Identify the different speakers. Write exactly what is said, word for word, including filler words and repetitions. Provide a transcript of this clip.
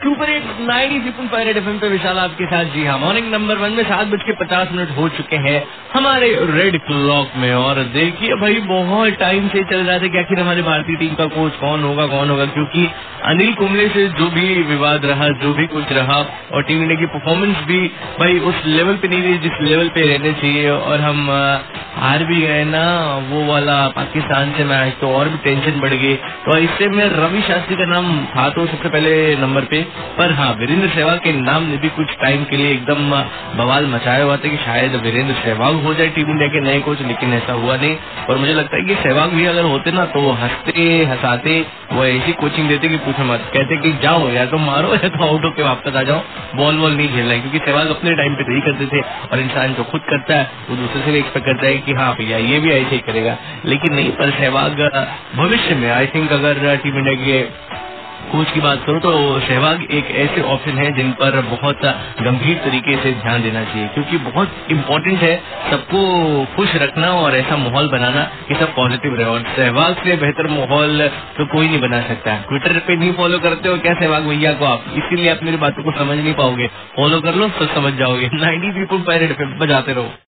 Speaker 1: Super eight ninety three point five FM पे विशाल आपके साथ। जी हाँ, मॉर्निंग नंबर वन में सात बज के पचास मिनट हो चुके हैं हमारे रेड क्लॉक में। और देखिए भाई, बहुत टाइम से चल रहा था कि आखिर हमारी भारतीय टीम का कोच कौन होगा कौन होगा क्योंकि अनिल कुंबले से जो भी विवाद रहा, जो भी कुछ रहा, और टीम इंडिया की परफॉर्मेंस भी भाई उस लेवल पे नहीं रही जिस लेवल पे रहने चाहिए। और हम हार भी गए ना वो वाला पाकिस्तान से मैच, तो और भी टेंशन बढ़ गई। तो इससे में रवि शास्त्री का नाम था तो सबसे पहले नंबर पे, पर हाँ वीरेंद्र सहवाग के नाम ने भी कुछ टाइम के लिए एकदम बवाल मचाया हुआ था कि शायद वीरेंद्र सहवाग हो जाए टीम इंडिया के नए कोच, लेकिन ऐसा हुआ नहीं। और मुझे लगता है कि सहवाग भी अगर होते ना तो हंसते हंसाते वो ऐसी कोचिंग देते कि पूछो मत, कहते कि जाओ या तो मारो या तो आउट होके वापस आ जाओ, बॉल बॉल नहीं खेलना है। क्योंकि सहवाग अपने टाइम पे यही करते थे, और इंसान जो खुद करता है वो दूसरे से भी एक्सपेक्ट करता है कि हाँ भैया ये भी ऐसे ही करेगा, लेकिन नहीं। पर सहवाग भविष्य में आई थिंक अगर टीम इंडिया के कोच की बात करूं तो सहवाग एक ऐसे ऑप्शन है जिन पर बहुत गंभीर तरीके से ध्यान देना चाहिए, क्योंकि बहुत इम्पोर्टेंट है सबको खुश रखना और ऐसा माहौल बनाना कि सब पॉजिटिव रहे। और सहवाग से बेहतर माहौल तो कोई नहीं बना सकता। ट्विटर पे नहीं फॉलो करते हो क्या सहवाग भैया को आप, इसीलिए आप मेरी बातों को समझ नहीं पाओगे। फॉलो कर लो तो समझ जाओगे। नाइनटी पॉइंट फाइव बजाते रहो।